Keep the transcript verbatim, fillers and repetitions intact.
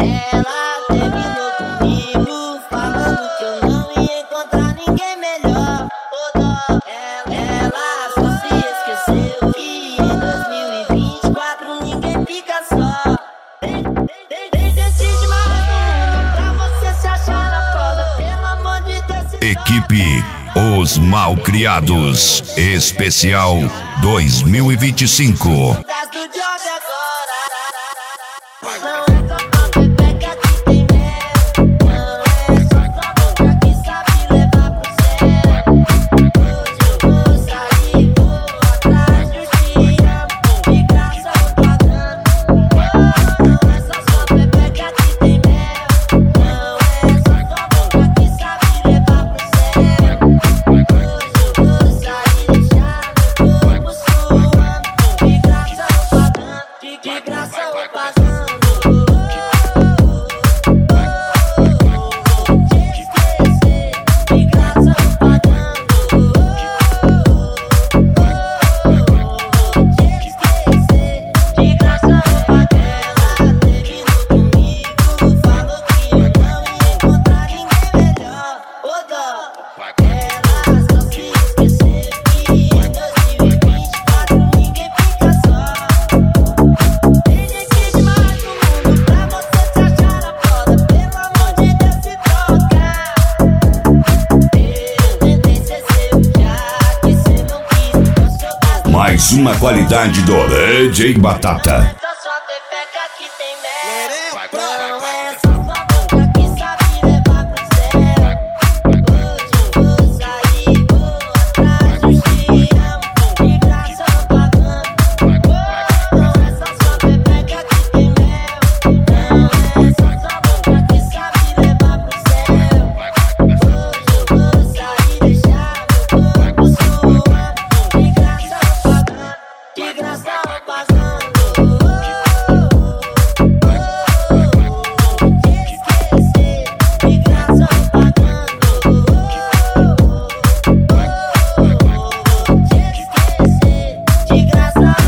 Ela terminou comigo, falando que eu não ia encontrar ninguém melhor. Ô dó, ela, ela só se esqueceu que em dois mil e vinte e quatro ninguém fica só. Tem, tem, tem gente demais no mundo pra você se achar na prova. Pelo amor de Deus, se Equipe Os Malcriados Especial dois mil e vinte e cinco. das do jogo agora. Não é só a pepeca que tem mel, não é só sua boca que sabe levar pro céu. Hoje eu vou sair, vou atrás do dia, de graça ou pagando. Não é só sua pepeca que tem mel, não é só sua boca que sabe levar pro céu. Hoje eu vou sair, deixar meu corpo suando, de graça ou pagando, de, de graça ou pagando. Mais uma qualidade do D J Batata. Só sua pepeca que tem mel, não é só sua boca que sabe levar pro céu. Hoje eu vou sair, vou atrás dos que amam, de graça ou pagando. Não é só sua pepeca que tem mel, não é só sua boca que sabe levar pro céu. Hoje eu vou sair, deixar meu corpo suando, de graça ou pagando, de graça ou pagando. De graça